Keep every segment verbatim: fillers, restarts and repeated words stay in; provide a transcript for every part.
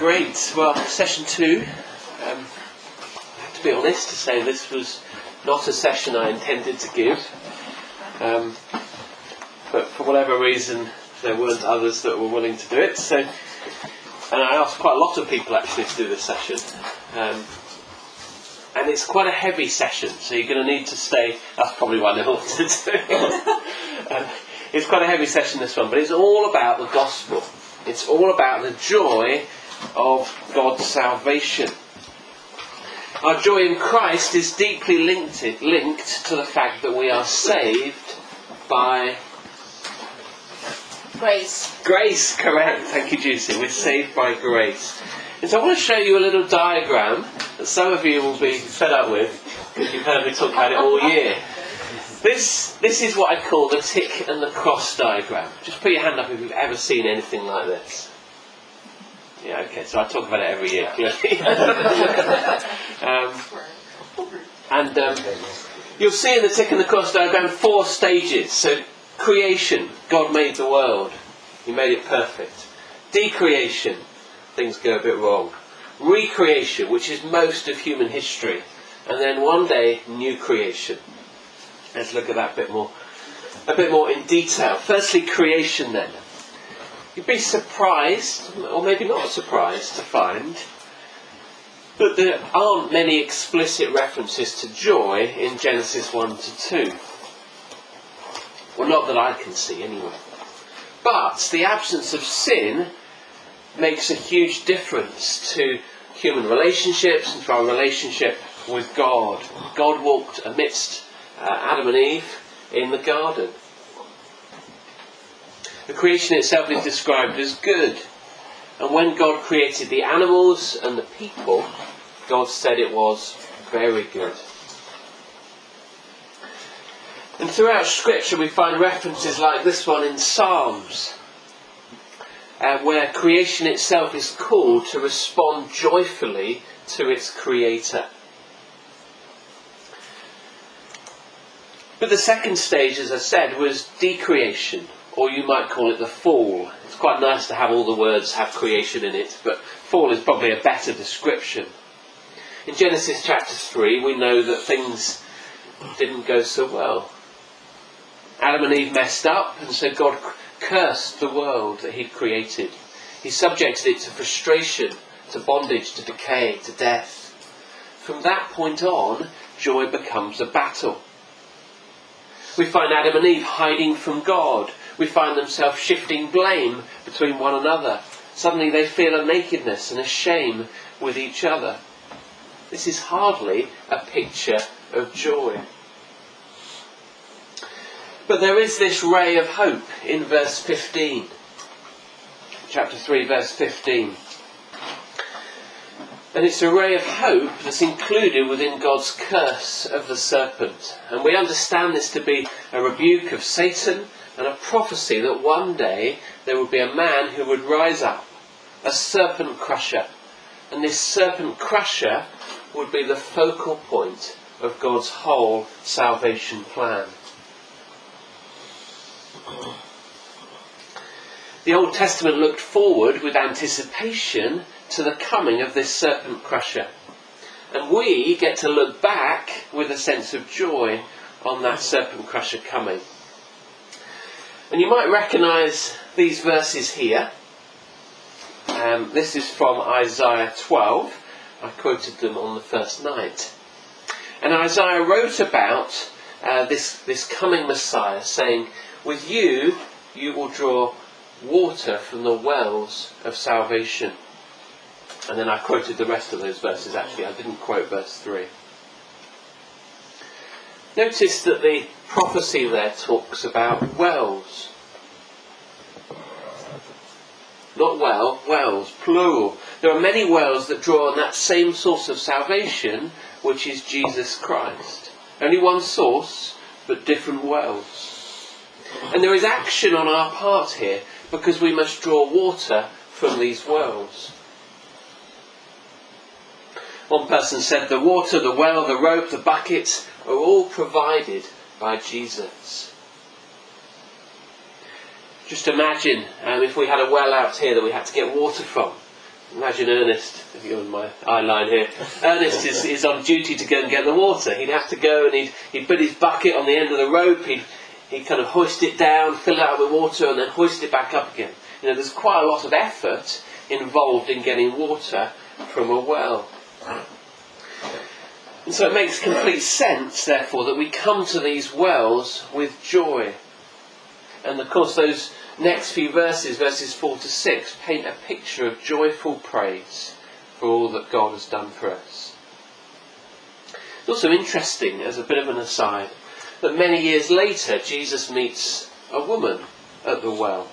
Great. Well, session two. Um, I have to be honest to say this was not a session I intended to give, um, but for whatever reason there weren't others that were willing to do it. So, and I asked quite a lot of people actually to do this session, um, and it's quite a heavy session. So you're going to need to stay. That's probably why they wanted to do it. um, it's quite a heavy session, this one, but it's all about the gospel. It's all about the joy of God's salvation. Our joy in Christ is deeply linked, linked to the fact that we are saved by grace. Grace, correct. Thank you, Juicy. We're saved by grace. And so I want to show you a little diagram that some of you will be fed up with because you've heard me talk about it all year. This, this is what I call the tick and the cross diagram. Just put your hand up if you've ever seen anything like this. Yeah, okay, so I talk about it every year, clearly. um, and um, you'll see in the tick and the cross diagram four stages. So, creation, God made the world. He made it perfect. Decreation, things go a bit wrong. Recreation, which is most of human history. And then one day, new creation. Let's look at that a bit more, a bit more in detail. Firstly, creation then. You'd be surprised, or maybe not surprised, to find that there aren't many explicit references to joy in Genesis one to two. Well, not that I can see anyway. But the absence of sin makes a huge difference to human relationships and to our relationship with God. God walked amidst uh, Adam and Eve in the garden. The creation itself is described as good. And when God created the animals and the people, God said it was very good. And throughout Scripture we find references like this one in Psalms, uh, where creation itself is called to respond joyfully to its Creator. But the second stage, as I said, was decreation. Or you might call it the fall. It's quite nice to have all the words have creation in it, but fall is probably a better description. In Genesis chapter three, we know that things didn't go so well. Adam and Eve messed up, and so God cursed the world that He'd created. He subjected it to frustration, to bondage, to decay, to death. From that point on, joy becomes a battle. We find Adam and Eve hiding from God. We find themselves shifting blame between one another. Suddenly they feel a nakedness and a shame with each other. This is hardly a picture of joy. But there is this ray of hope in verse fifteen. Chapter three, verse fifteen. And it's a ray of hope that's included within God's curse of the serpent. And we understand this to be a rebuke of Satan and a prophecy that one day there would be a man who would rise up, a serpent crusher. And this serpent crusher would be the focal point of God's whole salvation plan. The Old Testament looked forward with anticipation to the coming of this serpent crusher. And we get to look back with a sense of joy on that serpent crusher coming. And you might recognise these verses here. Um, this is from Isaiah twelve. I quoted them on the first night. And Isaiah wrote about uh, this, this coming Messiah, saying, "With you, you will draw water from the wells of salvation." And then I quoted the rest of those verses. Actually, I didn't quote verse three. Notice that the prophecy there talks about wells. Not well, wells, plural. There are many wells that draw on that same source of salvation, which is Jesus Christ. Only one source, but different wells. And there is action on our part here, because we must draw water from these wells. One person said the water, the well, the rope, the bucket are all provided by Jesus. Just imagine um, if we had a well out here that we had to get water from. Imagine Ernest, if you're on my eye line here. Ernest is, is on duty to go and get the water. He'd have to go and he'd, he'd put his bucket on the end of the rope, he'd, he'd kind of hoist it down, fill it out with water, and then hoist it back up again. You know, there's quite a lot of effort involved in getting water from a well. And so it makes complete sense, therefore, that we come to these wells with joy. And of course those next few verses, verses four to six, paint a picture of joyful praise for all that God has done for us. It's also interesting, as a bit of an aside, that many years later Jesus meets a woman at the well.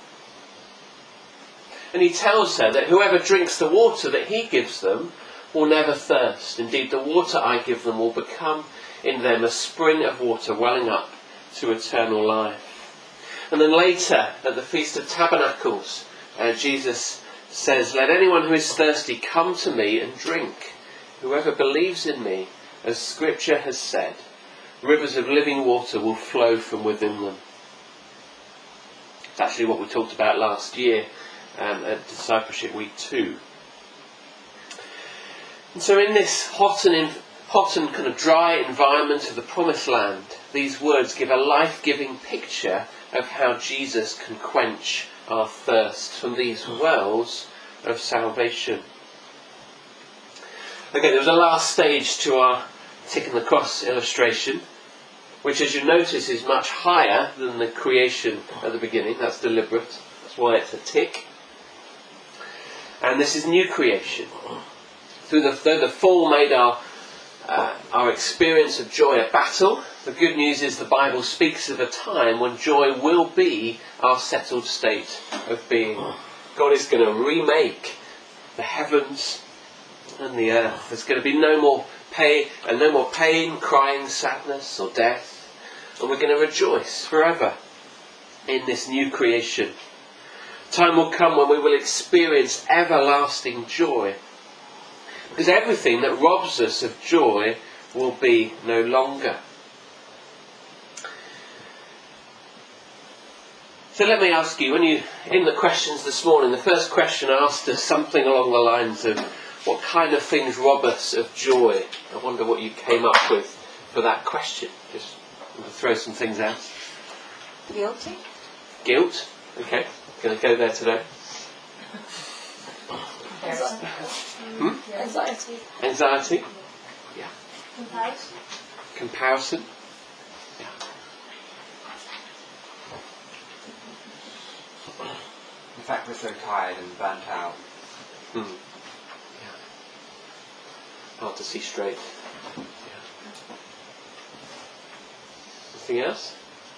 And he tells her that whoever drinks the water that he gives them will never thirst. Indeed, the water I give them will become in them a spring of water welling up to eternal life. And then later, at the Feast of Tabernacles, uh, Jesus says, "Let anyone who is thirsty come to me and drink. Whoever believes in me, as Scripture has said, rivers of living water will flow from within them." It's actually what we talked about last year um, at Discipleship Week two. And so in this hot and, in, hot and kind of dry environment of the Promised Land, these words give a life-giving picture of how Jesus can quench our thirst from these wells of salvation. Okay, there was a last stage to our tick and the cross illustration, which, as you notice, is much higher than the creation at the beginning. That's deliberate. That's why it's a tick. And this is new creation. Through the, though the fall made our uh, our experience of joy a battle, the good news is the Bible speaks of a time when joy will be our settled state of being. God is going to remake the heavens and the earth. There's going to be no more pain, and no more pain, crying, sadness, or death. And we're going to rejoice forever in this new creation. Time will come when we will experience everlasting joy, because everything that robs us of joy will be no longer. So let me ask you, when you, in the questions this morning, the first question asked us something along the lines of, what kind of things rob us of joy? I wonder what you came up with for that question. Just to throw some things out. Guilty. Guilt. Okay. Going to go there today. Anxiety. Hmm? Anxiety. Anxiety. Yeah. Comparison. Comparison. Yeah. The fact we're so tired and burnt out. Hmm. Yeah. Hard to see straight. Yeah. Anything else?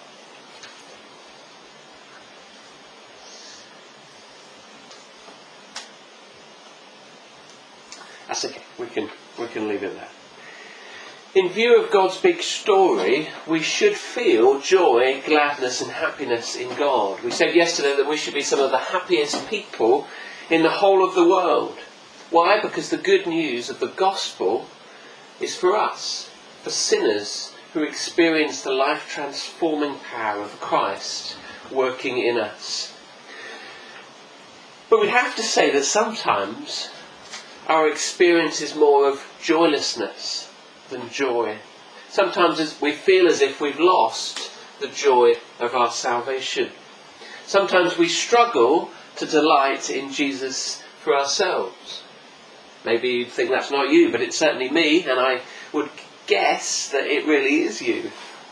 That's okay. We can we can leave it there. In view of God's big story, we should feel joy, gladness and happiness in God. We said yesterday that we should be some of the happiest people in the whole of the world. Why? Because the good news of the gospel is for us, for sinners who experience the life-transforming power of Christ working in us. But we have to say that sometimes our experience is more of joylessness than joy. Sometimes we feel as if we've lost the joy of our salvation. Sometimes we struggle to delight in Jesus for ourselves. Maybe you think that's not you, but it's certainly me, and I would guess that it really is you.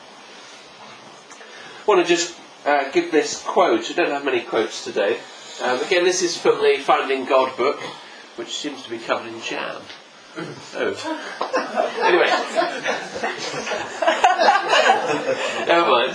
I want to just uh, give this quote. I don't have many quotes today. Um, again, this is from the Finding God book, which seems to be covered in jam. Oh. Anyway. Never mind.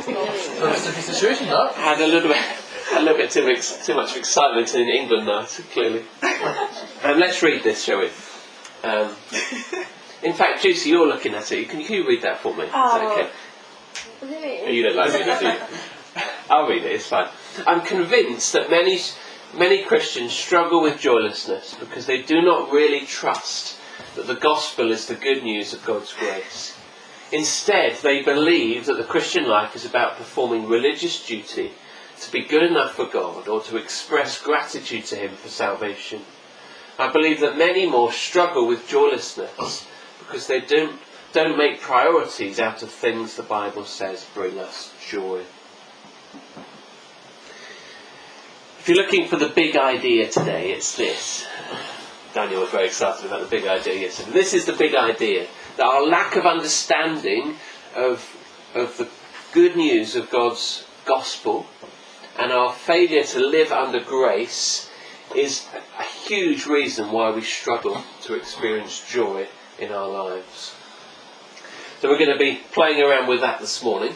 Had a little bit, a little bit too, too much excitement in England now, clearly. Um, let's read this, shall we? Um, in fact, Juicy, you're looking at it. Can you, can you read that for me? Is that okay? Oh, you don't like reading, do you? I'll read it, it's fine. I'm convinced that many... Many Christians struggle with joylessness because they do not really trust that the gospel is the good news of God's grace. Instead, they believe that the Christian life is about performing religious duty to be good enough for God or to express gratitude to Him for salvation. I believe that many more struggle with joylessness because they don't, don't make priorities out of things the Bible says bring us joy. If you're looking for the big idea today, it's this. Daniel was very excited about the big idea yesterday. This is the big idea, that our lack of understanding of, of the good news of God's gospel and our failure to live under grace is a huge reason why we struggle to experience joy in our lives. So we're going to be playing around with that this morning.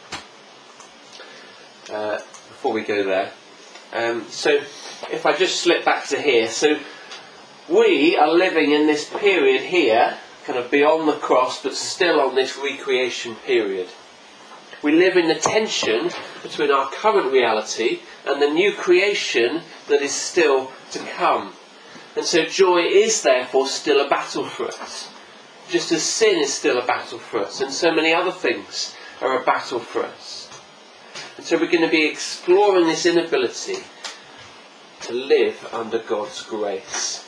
Uh, before we go there. Um, so if I just slip back to here. So we are living in this period here, kind of beyond the cross, but still on this recreation period. We live in the tension between our current reality and the new creation that is still to come. And so joy is therefore still a battle for us. Just as sin is still a battle for us, and so many other things are a battle for us. And so we're going to be exploring this inability to live under God's grace.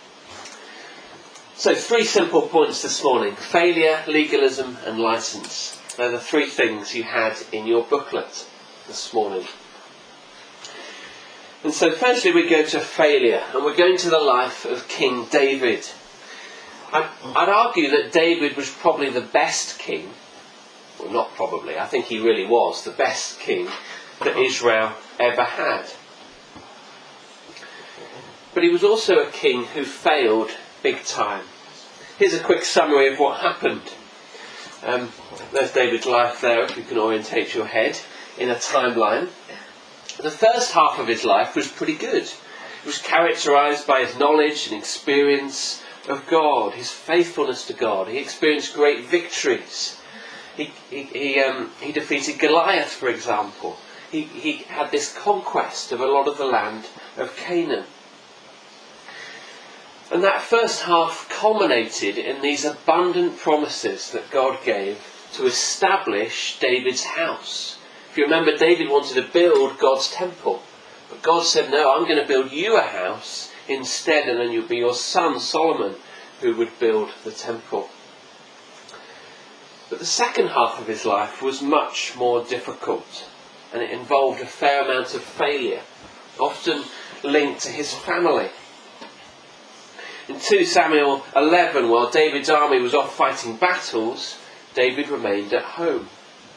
So three simple points this morning: failure, legalism and license. They're the three things you had in your booklet this morning. And so firstly we go to failure, and we're going to the life of King David. I'd, I'd argue that David was probably the best king. Well, not probably, I think he really was the best king that Israel ever had. But he was also a king who failed big time. Here's a quick summary of what happened. Um, there's David's life there, if you can orientate your head in a timeline. The first half of his life was pretty good. It was characterised by his knowledge and experience of God, his faithfulness to God. He experienced great victories. He, he, he, um, he defeated Goliath, for example. He, he had this conquest of a lot of the land of Canaan. And that first half culminated in these abundant promises that God gave to establish David's house. If you remember, David wanted to build God's temple. But God said, no, I'm going to build you a house instead, and then you'll be your son Solomon who would build the temple. But the second half of his life was much more difficult, and it involved a fair amount of failure, often linked to his family. In Second Samuel eleven, while David's army was off fighting battles, David remained at home.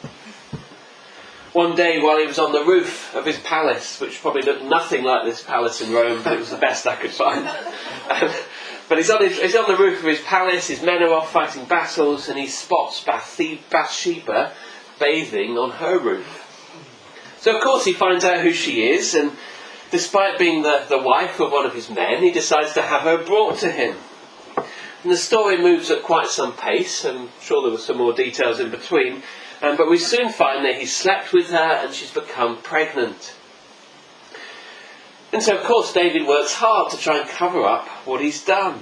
One day, while he was on the roof of his palace, which probably looked nothing like this palace in Rome, but it was the best I could find. Um, but he's on, his, he's on the roof of his palace, his men are off fighting battles, and he spots Bathsheba bathing on her roof. So of course he finds out who she is, and despite being the, the wife of one of his men, he decides to have her brought to him. And the story moves at quite some pace. I'm sure there were some more details in between. Um, but we soon find that he slept with her and she's become pregnant. And so, of course, David works hard to try and cover up what he's done.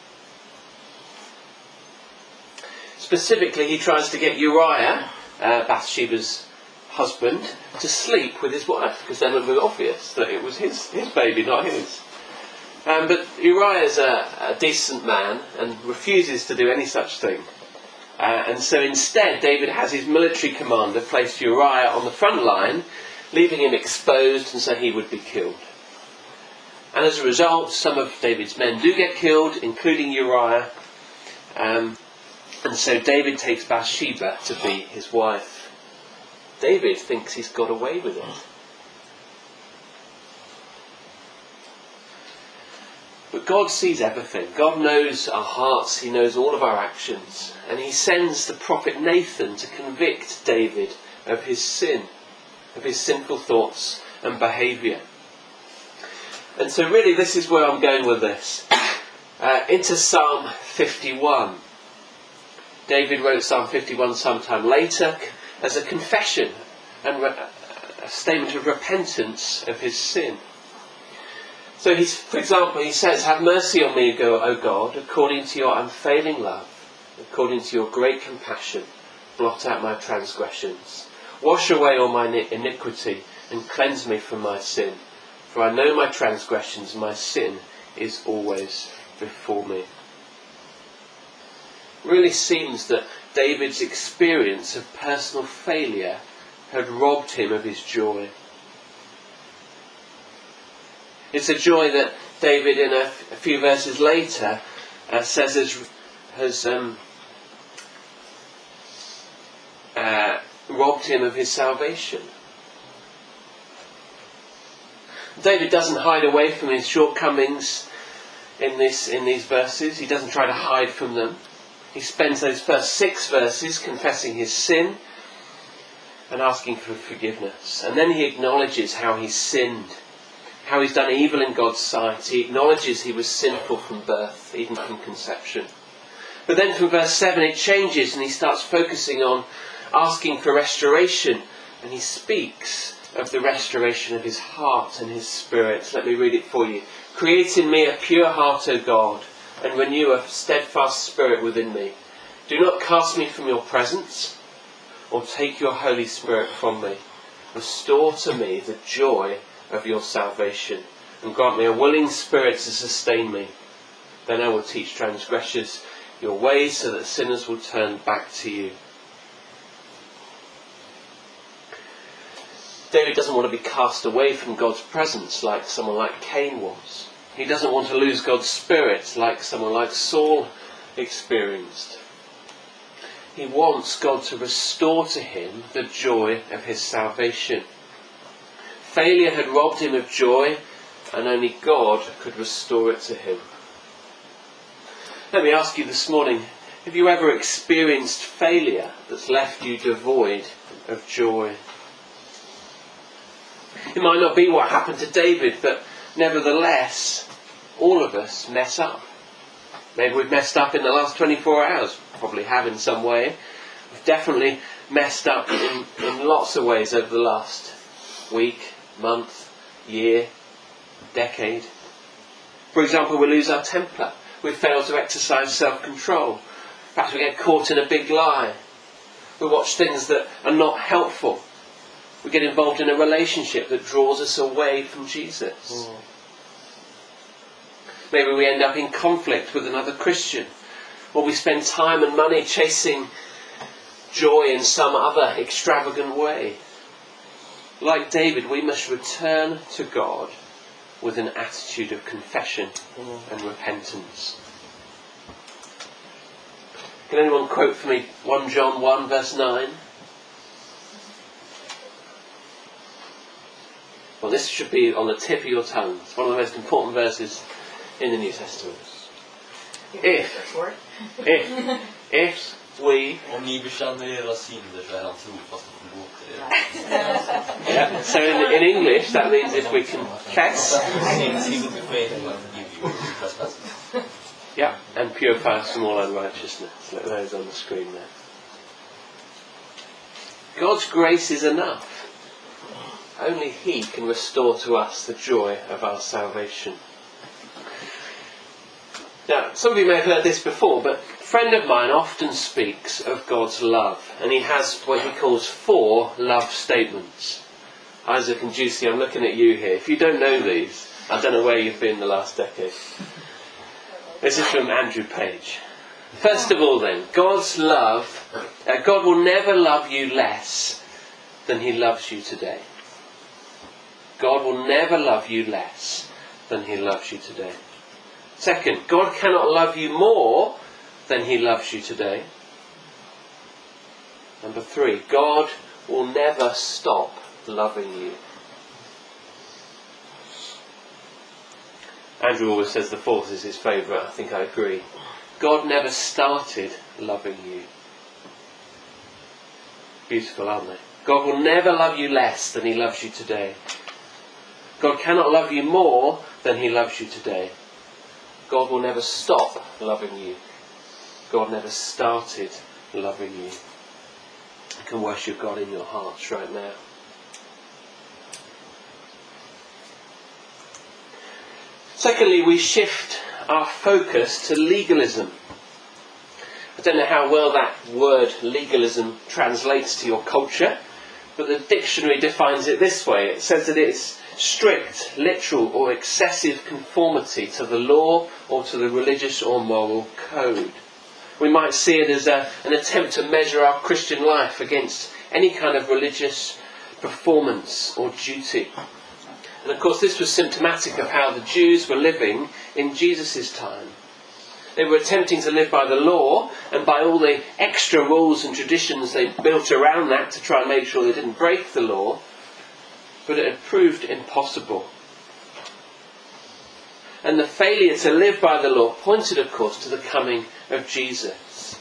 Specifically, he tries to get Uriah, uh, Bathsheba's husband, to sleep with his wife, because then it was obvious that it was his, his baby, not his. Um, but Uriah is a, a decent man and refuses to do any such thing. Uh, and so instead, David has his military commander place Uriah on the front line, leaving him exposed, and so he would be killed. And as a result, some of David's men do get killed, including Uriah. Um, and so David takes Bathsheba to be his wife. David thinks he's got away with it. But God sees everything. God knows our hearts. He knows all of our actions. And he sends the prophet Nathan to convict David of his sin, of his sinful thoughts and behaviour. And so really this is where I'm going with this. Uh, into Psalm fifty-one. David wrote Psalm fifty-one sometime later as a confession and re- a statement of repentance of his sin. So, he's, for example, he says, "Have mercy on me, O God, according to your unfailing love, according to your great compassion, blot out my transgressions. Wash away all my iniquity and cleanse me from my sin. For I know my transgressions, my sin is always before me. It really seems that David's experience of personal failure had robbed him of his joy. It's a joy that David, in a, a few verses later, uh, says has, has um, uh, robbed him of his salvation. David doesn't hide away from his shortcomings in this in these verses. He doesn't try to hide from them. He spends those first six verses confessing his sin and asking for forgiveness. And then he acknowledges how he's sinned, how he's done evil in God's sight. He acknowledges he was sinful from birth, even from conception. But then from verse seven it changes, and he starts focusing on asking for restoration. And he speaks of the restoration of his heart and his spirit. Let me read it for you. Create in me a pure heart, O God, and renew a steadfast spirit within me. Do not cast me from your presence, or take your Holy Spirit from me. Restore to me the joy of your salvation, and grant me a willing spirit to sustain me. Then I will teach transgressors your ways, so that sinners will turn back to you. David doesn't want to be cast away from God's presence like someone like Cain was. He doesn't want to lose God's spirit like someone like Saul experienced. He wants God to restore to him the joy of his salvation. Failure had robbed him of joy, and only God could restore it to him. Let me ask you this morning, have you ever experienced failure that's left you devoid of joy? It might not be what happened to David, but nevertheless, all of us mess up. Maybe we've messed up in the last twenty-four hours. Probably have in some way. We've definitely messed up in, in lots of ways over the last week, month, year, decade. For example, we lose our temper. We fail to exercise self-control. Perhaps we get caught in a big lie. We watch things that are not helpful. We get involved in a relationship that draws us away from Jesus. Mm. Maybe we end up in conflict with another Christian. Or we spend time and money chasing joy in some other extravagant way. Like David, we must return to God with an attitude of confession mm. and repentance. Can anyone quote for me First John one verse nine? Well, this should be on the tip of your tongue. It's one of the most important verses in the New Testament. If, if, if we... Om ni bekänner era synder så är han trofast och förlåter er. Yeah, so in, in English that means if we confess... He will be faithful and give you your trespasses. Yeah, and purify us from all unrighteousness. Look, those on the screen there. God's grace is enough. Only He can restore to us the joy of our salvation. Now, some of you may have heard this before, but a friend of mine often speaks of God's love, and he has what he calls four love statements. Isaac and Juicy, I'm looking at you here. If you don't know these, I don't know where you've been the last decade. This is from Andrew Page. First of all then, God's love, uh, God will never love you less than He loves you today. God will never love you less than He loves you today. Second, God cannot love you more than He loves you today. Number three, God will never stop loving you. Andrew always says the fourth is his favourite. I think I agree. God never started loving you. Beautiful, aren't they? God will never love you less than He loves you today. God cannot love you more than He loves you today. God will never stop loving you. God never started loving you. You can worship God in your hearts right now. Secondly, we shift our focus to legalism. I don't know how well that word legalism translates to your culture, but the dictionary defines it this way. It says that it's strict, literal or excessive conformity to the law or to the religious or moral code. We might see it as a, an attempt to measure our Christian life against any kind of religious performance or duty. And of course this was symptomatic of how the Jews were living in Jesus' time. They were attempting to live by the law and by all the extra rules and traditions they built around that to try and make sure they didn't break the law, but it had proved impossible. And the failure to live by the law pointed, of course, to the coming of Jesus.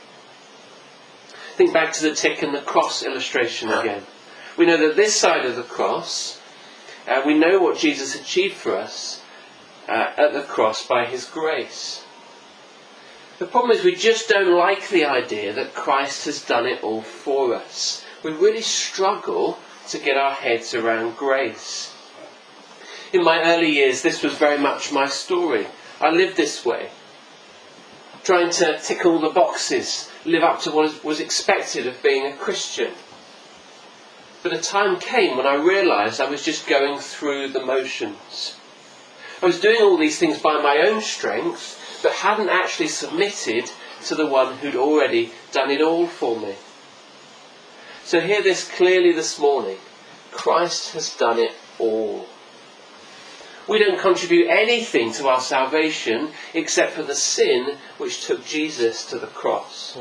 Think back to the tick and the cross illustration again. We know that this side of the cross, uh, we know what Jesus achieved for us uh, at the cross by his grace. The problem is we just don't like the idea that Christ has done it all for us. We really struggle to get our heads around grace. In my early years, this was very much my story. I lived this way, trying to tick all the boxes, live up to what was expected of being a Christian. But a time came when I realised I was just going through the motions. I was doing all these things by my own strength, but hadn't actually submitted to the one who'd already done it all for me. So hear this clearly this morning. Christ has done it all. We don't contribute anything to our salvation except for the sin which took Jesus to the cross.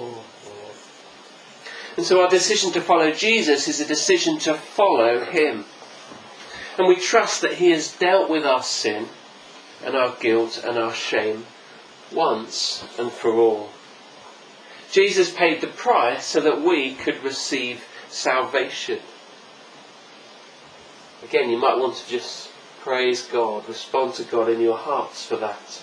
And so our decision to follow Jesus is a decision to follow him. And we trust that he has dealt with our sin and our guilt and our shame once and for all. Jesus paid the price so that we could receive salvation. Again, you might want to just praise God, respond to God in your hearts for that.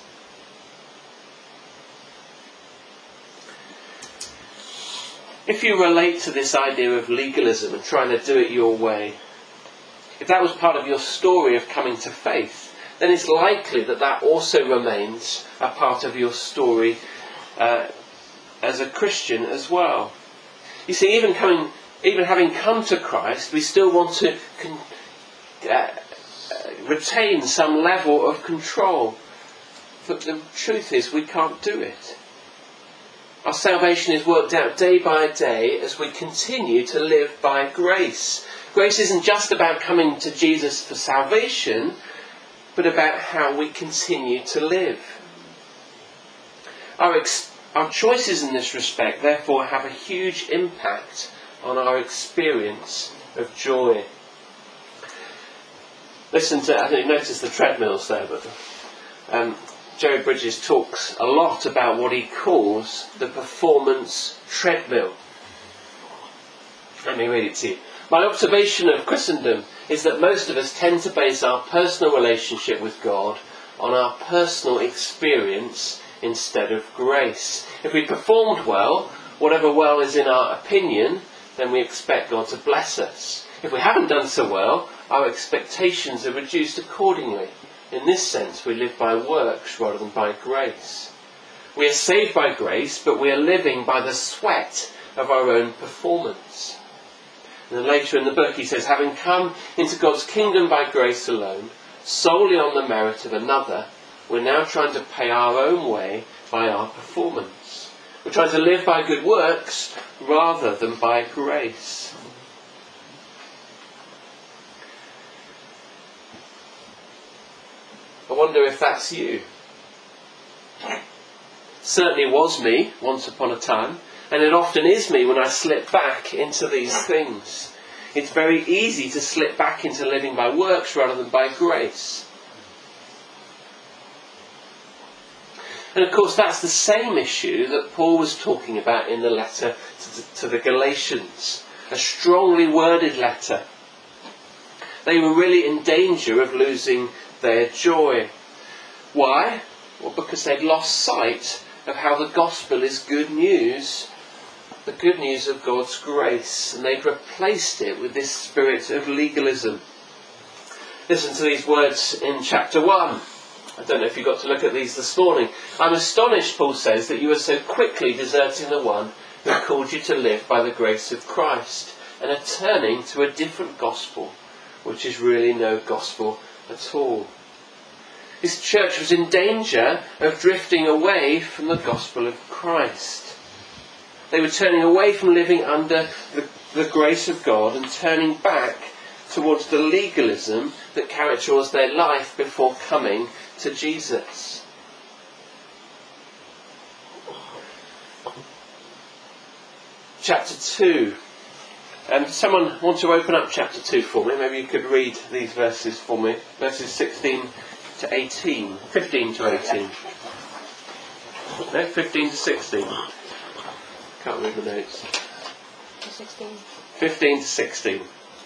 If you relate to this idea of legalism and trying to do it your way, if that was part of your story of coming to faith, then it's likely that that also remains a part of your story uh, as a Christian as well. You see, even coming, even having come to Christ, we still want to con- uh, retain some level of control. But the truth is, we can't do it. Our salvation is worked out day by day as we continue to live by grace. Grace isn't just about coming to Jesus for salvation, but about how we continue to live. Our, ex- our choices in this respect, therefore, have a huge impact on our experience of joy. Listen to, I think you noticed the treadmills there, but um, Jerry Bridges talks a lot about what he calls the performance treadmill. Let me read it to you. My observation of Christendom is that most of us tend to base our personal relationship with God on our personal experience instead of grace. If we performed well, whatever well is in our opinion, then we expect God to bless us. If we haven't done so well, our expectations are reduced accordingly. In this sense, we live by works rather than by grace. We are saved by grace, but we are living by the sweat of our own performance. And then later in the book he says, having come into God's kingdom by grace alone, solely on the merit of another, we're now trying to pay our own way by our performance. We're trying to live by good works rather than by grace. I wonder if that's you. Certainly was me once upon a time, and it often is me when I slip back into these things. It's very easy to slip back into living by works rather than by grace. And of course that's the same issue that Paul was talking about in the letter to the, to the Galatians. A strongly worded letter. They were really in danger of losing their joy. Why? Well, because they'd lost sight of how the gospel is good news, the good news of God's grace, and they'd replaced it with this spirit of legalism. Listen to these words in chapter one. I don't know if you got to look at these this morning. I'm astonished, Paul says, that you are so quickly deserting the one who called you to live by the grace of Christ and are turning to a different gospel, which is really no gospel at all. His church was in danger of drifting away from the gospel of Christ. They were turning away from living under the, the grace of God and turning back towards the legalism that characterised their life before coming to Jesus. Chapter two. Um, someone want to open up chapter two for me? Maybe you could read these verses for me. Verses sixteen to eighteen. fifteen to eighteen. No, fifteen to sixteen. Can't read the notes. sixteen. fifteen to sixteen.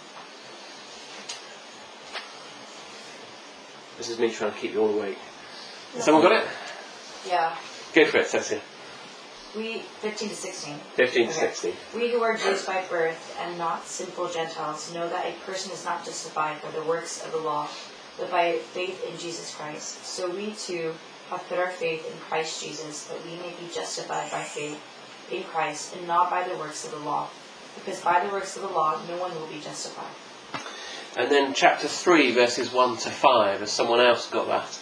This is me trying to keep you all awake. Someone got it? Yeah. Go for it, Cecilia. We, fifteen to sixteen. fifteen to Okay. sixteen. We who are Jews by birth and not sinful Gentiles know that a person is not justified by the works of the law, but by faith in Jesus Christ. So we too have put our faith in Christ Jesus, that we may be justified by faith in Christ and not by the works of the law. Because by the works of the law no one will be justified. And then chapter three, verses one to five. Has someone else got that?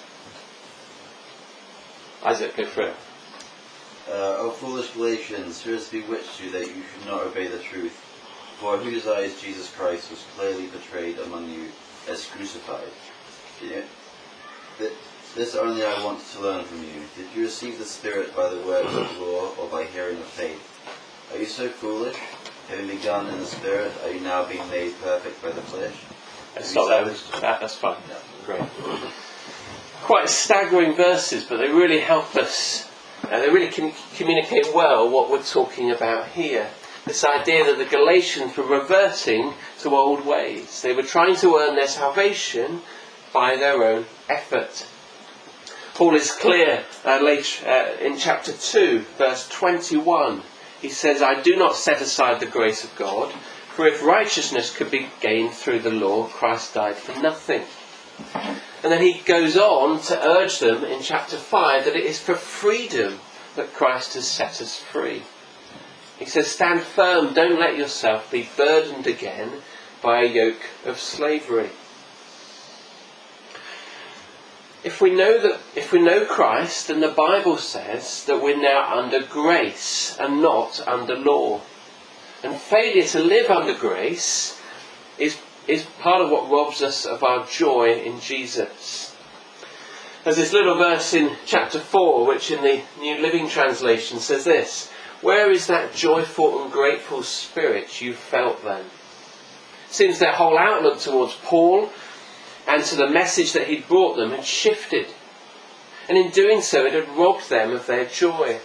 Isaac, go for it. Uh, O foolish Galatians, who has bewitched you that you should not obey the truth? For whose eyes Jesus Christ was clearly portrayed among you as crucified. Yeah. This only I want to learn from you. Did you receive the Spirit by the works of the law or by hearing of faith? Are you so foolish? Having begun in the Spirit, are you now being made perfect by the flesh? Let's stop there. That, that's fine. Yeah, great. Quite staggering verses, but they really help us. Uh, they really can communicate well what we're talking about here. This idea that the Galatians were reverting to old ways. They were trying to earn their salvation by their own effort. Paul is clear uh, later uh, in chapter two, verse twenty-one. He says, I do not set aside the grace of God, for if righteousness could be gained through the law, Christ died for nothing. And then he goes on to urge them in chapter five that it is for freedom that Christ has set us free. He says, stand firm, don't let yourself be burdened again by a yoke of slavery. If we know that, if we know Christ, then the Bible says that we're now under grace and not under law. And failure to live under grace is, is part of what robs us of our joy in Jesus. There's this little verse in chapter four, which in the New Living Translation says this: where is that joyful and grateful spirit you felt then? Since their whole outlook towards Paul and to the message that he'd brought them had shifted. And in doing so, it had robbed them of their joy.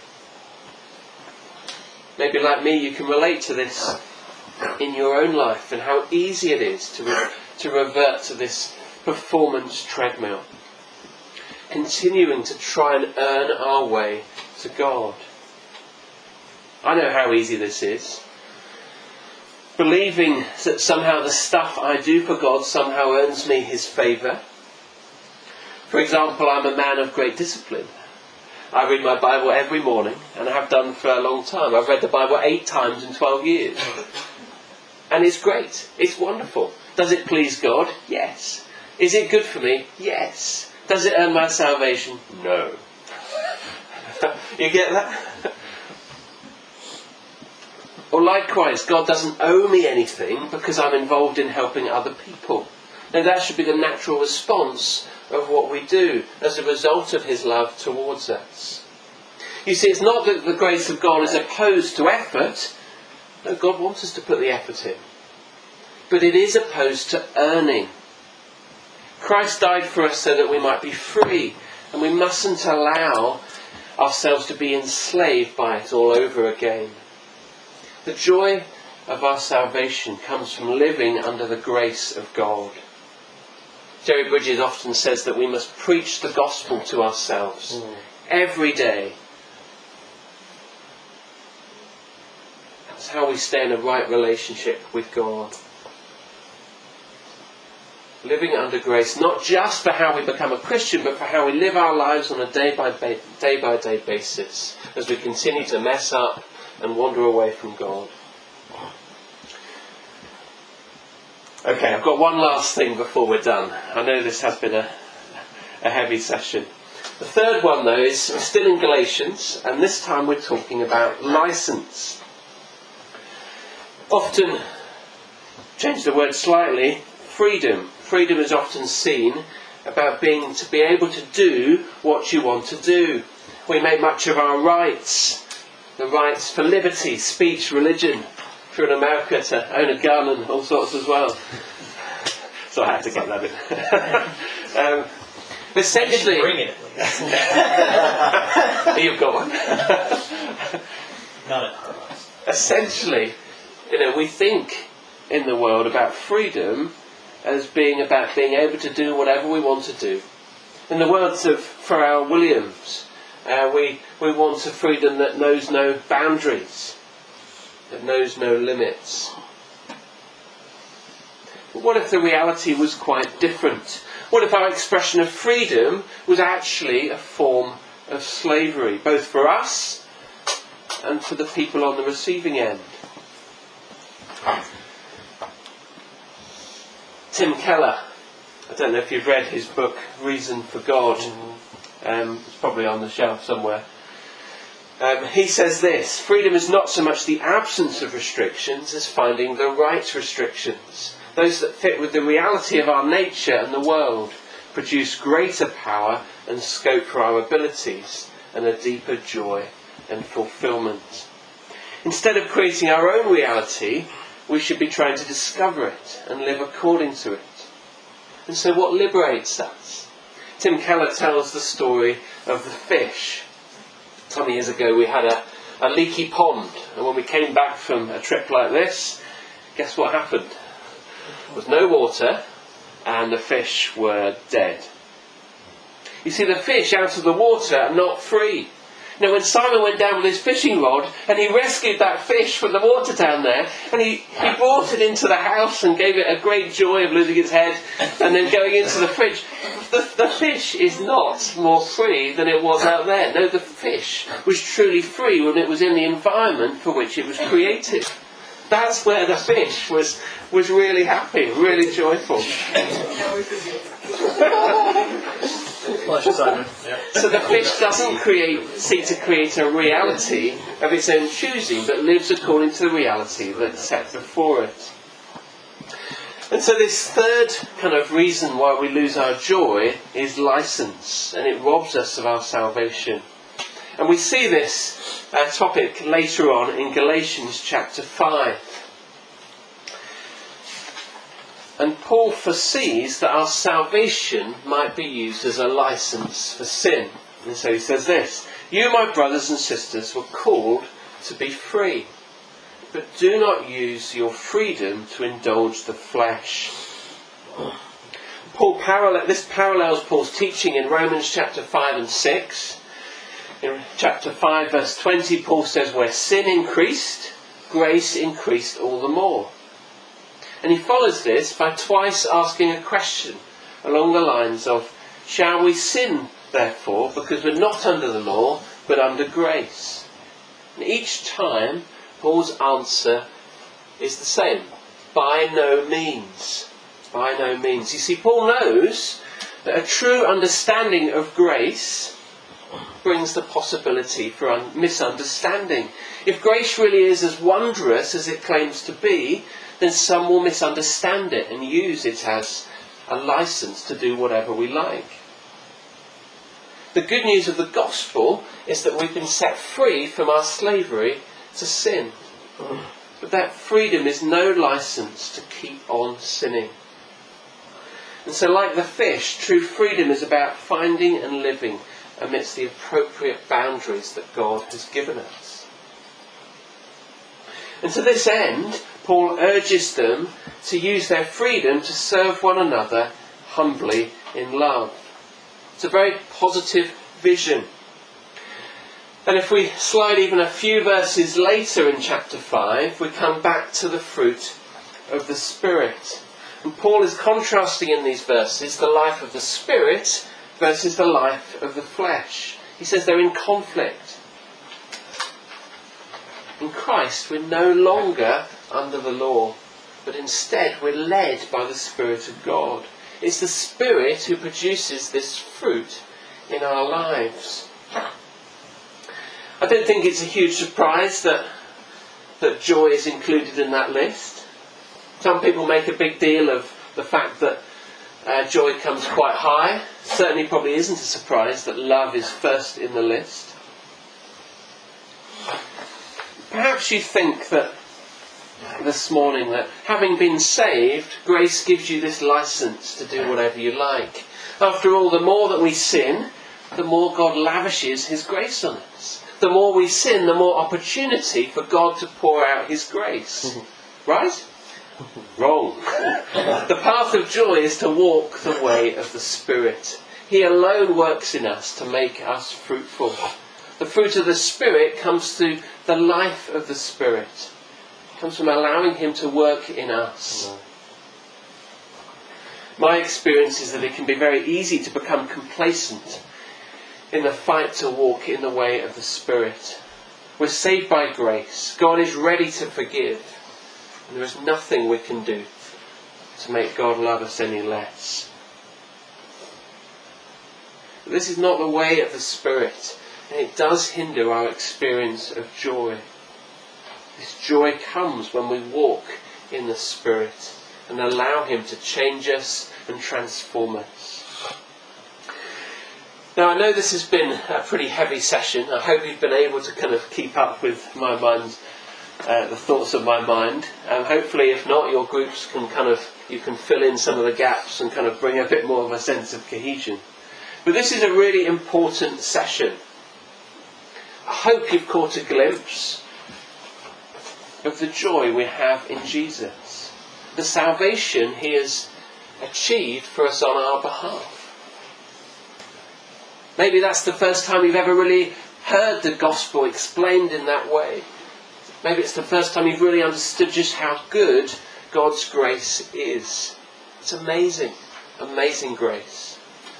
Maybe like me, you can relate to this in your own life and how easy it is to, re- to revert to this performance treadmill. Continuing to try and earn our way to God. I know how easy this is. Believing that somehow the stuff I do for God somehow earns me his favour. For example, I'm a man of great discipline. I read my Bible every morning, and I have done for a long time. I've read the Bible eight times in twelve years. And it's great. It's wonderful. Does it please God? Yes. Is it good for me? Yes. Does it earn my salvation? No. You get that? Or likewise, God doesn't owe me anything because I'm involved in helping other people. Now that should be the natural response of what we do as a result of his love towards us. You see, it's not that the grace of God is opposed to effort. No, God wants us to put the effort in. But it is opposed to earning. Christ died for us so that we might be free, and we mustn't allow ourselves to be enslaved by it all over again. The joy of our salvation comes from living under the grace of God. Jerry Bridges often says that we must preach the gospel to ourselves mm. every day. That's how we stay in a right relationship with God. Living under grace, not just for how we become a Christian, but for how we live our lives on a day-by-day, day-by-day basis as we continue to mess up and wander away from God. Okay, I've got one last thing before we're done. I know this has been a, a heavy session. The third one, though, is still in Galatians, and this time we're talking about license. Often, change the word slightly, freedom. Freedom is often seen about being to be able to do what you want to do. We make much of our rights, the rights for liberty, speech, religion. If you're in America, to own a gun and all sorts as well. So I had to get that in. um, essentially, bring it at least. You've got one. Not at us. Essentially, you know, we think in the world about freedom as being about being able to do whatever we want to do. In the words of Pharrell Williams, uh, we we want a freedom that knows no boundaries, that knows no limits. But what if the reality was quite different? What if our expression of freedom was actually a form of slavery, both for us and for the people on the receiving end? Tim Keller, I don't know if you've read his book Reason for God, um, it's probably on the shelf somewhere. Um, he says this: freedom is not so much the absence of restrictions as finding the right restrictions. Those that fit with the reality of our nature and the world produce greater power and scope for our abilities and a deeper joy and fulfilment. Instead of creating our own reality, we should be trying to discover it and live according to it. And so what liberates us? Tim Keller tells the story of the fish. Some years ago we had a, a leaky pond, and when we came back from a trip like this, guess what happened? There was no water and the fish were dead. You see, the fish out of the water are not free. Now, when Simon went down with his fishing rod and he rescued that fish from the water down there, and he, he brought it into the house and gave it a great joy of losing its head and then going into the fridge, the, the fish is not more free than it was out there. No, the fish was truly free when it was in the environment for which it was created. That's where the fish was, was really happy, really joyful. Simon. Yeah. So the fish doesn't create, seek to create a reality of its own choosing, but lives according to the reality that's set before it. And so this third kind of reason why we lose our joy is license, and it robs us of our salvation. And we see this uh, topic later on in Galatians chapter five. And Paul foresees that our salvation might be used as a license for sin. And so he says this: "You, my brothers and sisters, were called to be free, but do not use your freedom to indulge the flesh." Paul parallel, this parallels Paul's teaching in Romans chapter five and six. In chapter five verse twenty, Paul says, "Where sin increased, grace increased all the more." And he follows this by twice asking a question along the lines of, "Shall we sin, therefore, because we're not under the law, but under grace?" And each time, Paul's answer is the same: by no means. By no means. You see, Paul knows that a true understanding of grace brings the possibility for un- misunderstanding. If grace really is as wondrous as it claims to be, then some will misunderstand it and use it as a license to do whatever we like. The good news of the gospel is that we've been set free from our slavery to sin. But that freedom is no license to keep on sinning. And so, like the fish, true freedom is about finding and living amidst the appropriate boundaries that God has given us. And to this end, Paul urges them to use their freedom to serve one another humbly in love. It's a very positive vision. And if we slide even a few verses later in chapter five, we come back to the fruit of the Spirit. And Paul is contrasting in these verses the life of the Spirit versus the life of the flesh. He says they're in conflict. In Christ, we're no longer under the law. but instead we're led by the Spirit of God. It's the Spirit who produces this fruit in our lives. I don't think it's a huge surprise that that joy is included in that list. Some people make a big deal of the fact that uh, joy comes quite high. Certainly probably isn't a surprise that love is first in the list. Perhaps you think that this morning that having been saved, grace gives you this license to do whatever you like. After all, the more that we sin, the more God lavishes his grace on us. The more we sin, the more opportunity for God to pour out his grace. Right? Wrong. The path of joy is to walk the way of the Spirit. He alone works in us to make us fruitful. The fruit of the Spirit comes through the life of the Spirit. It comes from allowing him to work in us. My experience is that it can be very easy to become complacent in the fight to walk in the way of the Spirit. We're saved by grace. God is ready to forgive. And there is nothing we can do to make God love us any less. But this is not the way of the Spirit. And it does hinder our experience of joy. This joy comes when we walk in the Spirit and allow him to change us and transform us. Now, I know this has been a pretty heavy session. I hope you've been able to kind of keep up with my mind, uh, the thoughts of my mind. And hopefully, if not, your groups can kind of, you can fill in some of the gaps and kind of bring a bit more of a sense of cohesion. But this is a really important session. I hope you've caught a glimpse of the joy we have in Jesus. The salvation he has achieved for us on our behalf. Maybe that's the first time you've ever really heard the gospel explained in that way. Maybe it's the first time you've really understood just how good God's grace is. It's amazing, amazing grace.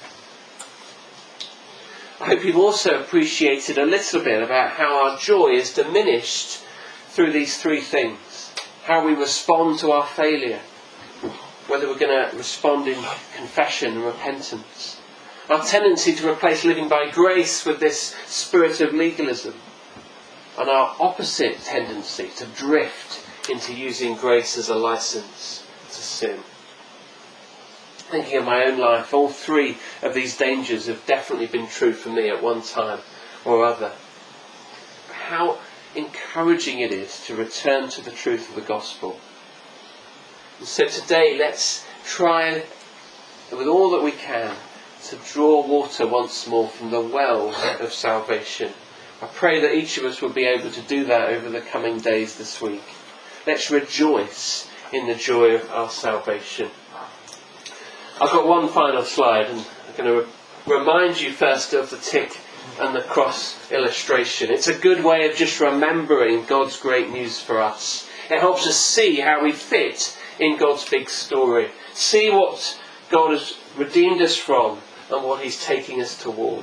I hope you've also appreciated a little bit about how our joy is diminished through these three things. How we respond to our failure. Whether we're going to respond in confession and repentance. Our tendency to replace living by grace with this spirit of legalism. And our opposite tendency to drift into using grace as a license to sin. Thinking of my own life, all three of these dangers have definitely been true for me at one time or other. How encouraging it is to return to the truth of the gospel. And so today let's try with all that we can to draw water once more from the well of salvation. I pray that each of us will be able to do that over the coming days this week. Let's rejoice in the joy of our salvation. I've got one final slide, and I'm going to re- remind you first of the tick and the cross illustration. It's a good way of just remembering God's great news for us. It helps us see how we fit in God's big story. See what God has redeemed us from and what he's taking us toward.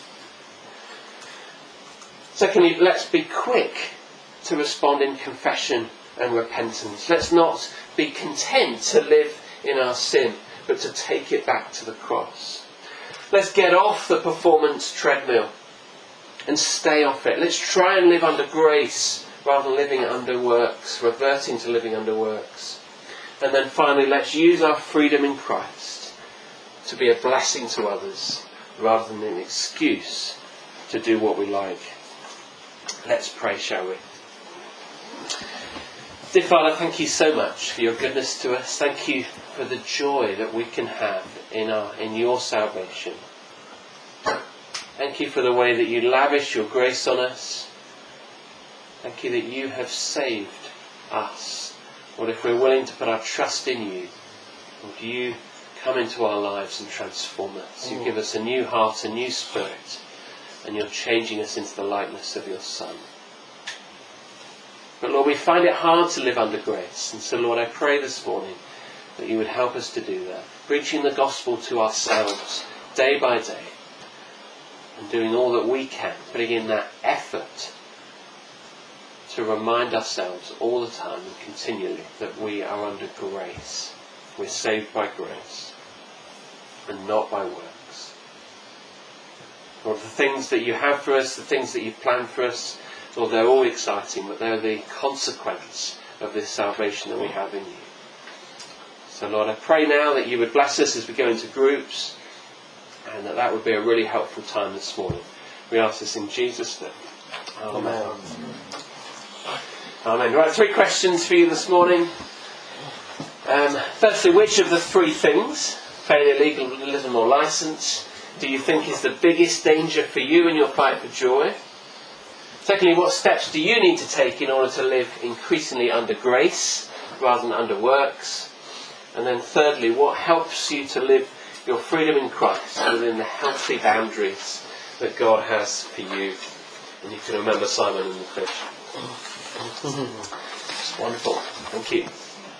Secondly, let's be quick to respond in confession and repentance. Let's not be content to live in our sin, but to take it back to the cross. Let's get off the performance treadmill and stay off it. Let's try and live under grace rather than living under works, reverting to living under works. And then finally, let's use our freedom in Christ to be a blessing to others rather than an excuse to do what we like. Let's pray, shall we? Dear Father, thank you so much for your goodness to us. Thank you for the joy that we can have in our in your salvation. Thank you for the way that you lavish your grace on us. Thank you that you have saved us. Lord, if we're willing to put our trust in you, would you come into our lives and transform us? You give us a new heart, a new spirit, and you're changing us into the likeness of your Son. But Lord, we find it hard to live under grace. And so, Lord, I pray this morning that you would help us to do that. Preaching the gospel to ourselves day by day. And doing all that we can. Putting in that effort to remind ourselves all the time and continually that we are under grace. We're saved by grace and not by works. Lord, the things that you have for us, the things that you've planned for us, Lord, they're all exciting, but they're the consequence of this salvation that we have in you. So Lord, I pray now that you would bless us as we go into groups, and that that would be a really helpful time this morning. We ask this in Jesus' name. Amen. Amen. Amen. Right, three questions for you this morning. Um, firstly, which of the three things, failure, legalism or licence, do you think is the biggest danger for you in your fight for joy? Secondly, what steps do you need to take in order to live increasingly under grace rather than under works? And then thirdly, what helps you to live your freedom in Christ within the healthy boundaries that God has for you? And you can remember Simon and the fish. It's wonderful. Thank you.